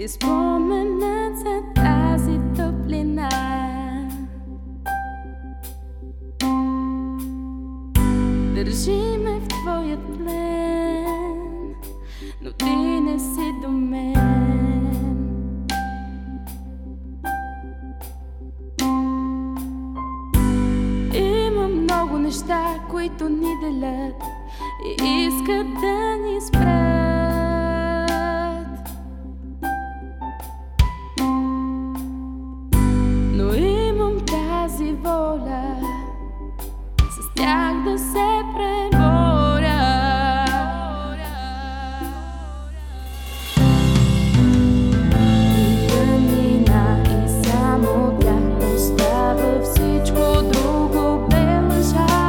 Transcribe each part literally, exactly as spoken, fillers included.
и споменът за тази топлина. Държи ме в твоя плен, но ти не си до мен. Има много неща, които ни делят и искат да ни спрат, но имам тази воля с тях да се преборя. И тъмнина, и само тя остава, всичко друго бе лъжа.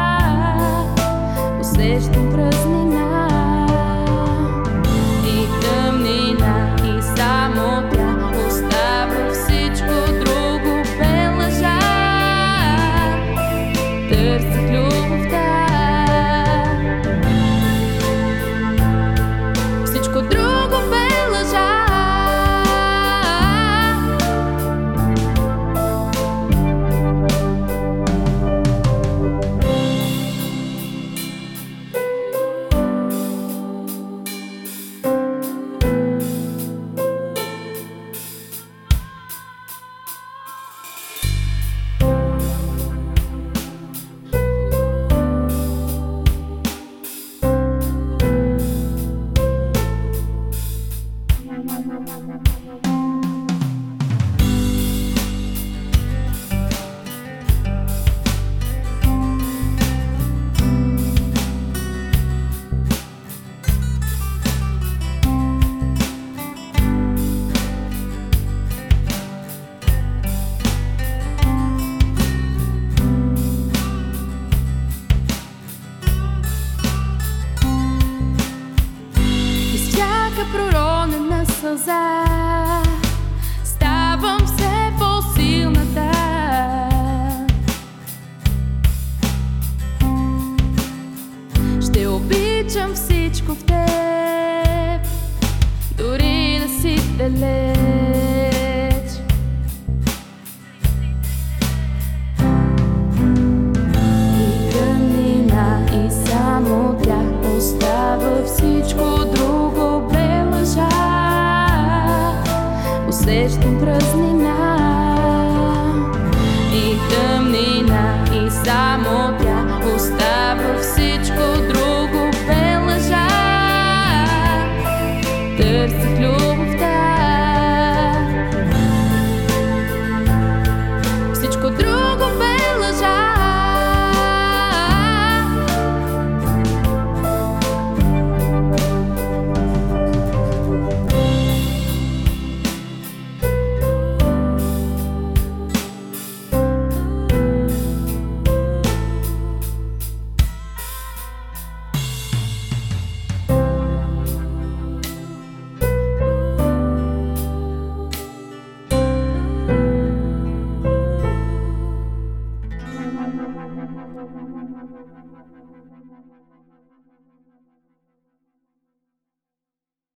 Усещам празнина и тъмнина, и само тя остава, всичко друго бе лъжа. Търсих любовта, всичко друго бе лъжа. Проронена сълза, ставам все по-силната. Ще обичам всичко в теб, дори да си далеч. И тъмнина, и само тя остава, всичко друго бе лъжа. Усещам празнина и тъмнина, и само тя остава, всичко друго бе лъжа. Търсих любовта, всичко друго бе лъжа. Thank you.